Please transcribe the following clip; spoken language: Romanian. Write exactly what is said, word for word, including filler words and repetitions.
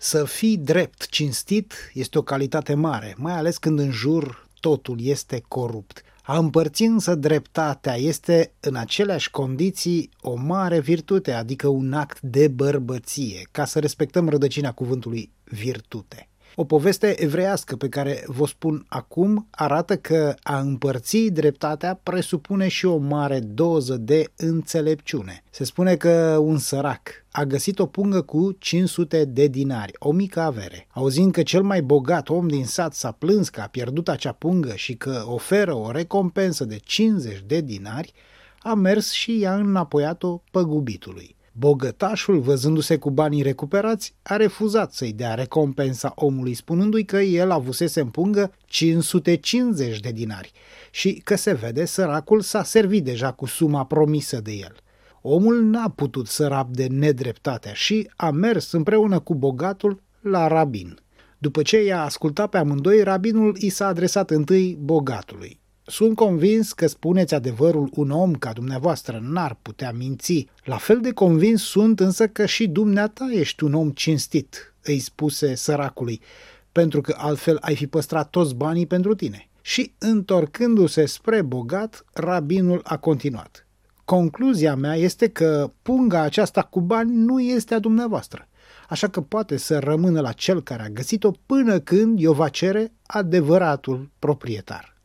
Să fii drept, cinstit, este o calitate mare, mai ales când în jur totul este corupt. A împărți însă dreptatea este în aceleași condiții o mare virtute, adică un act de bărbăție, ca să respectăm rădăcina cuvântului virtute. O poveste evreiască pe care vă spun acum arată că a împărți dreptatea presupune și o mare doză de înțelepciune. Se spune că un sărac a găsit o pungă cu cinci sute de dinari, o mică avere. Auzind că cel mai bogat om din sat s-a plâns că a pierdut acea pungă și că oferă o recompensă de cincizeci de dinari, a mers și i-a înapoiat-o păgubitului. Bogătașul, văzându-se cu banii recuperați, a refuzat să-i dea recompensa omului, spunându-i că el avusese în pungă cinci sute cincizeci de dinari și că se vede săracul s-a servit deja cu suma promisă de el. Omul n-a putut să rabde nedreptatea și a mers împreună cu bogatul la rabin. După ce i-a ascultat pe amândoi, rabinul i s-a adresat întâi bogatului. Sunt convins că spuneți adevărul, un om ca dumneavoastră n-ar putea minți. La fel de convins sunt însă că și dumneata ești un om cinstit, îi spuse săracului, pentru că altfel ai fi păstrat toți banii pentru tine. Și întorcându-se spre bogat, rabinul a continuat. Concluzia mea este că punga aceasta cu bani nu este a dumneavoastră, așa că poate să rămână la cel care a găsit-o până când i-o va cere adevăratul proprietar.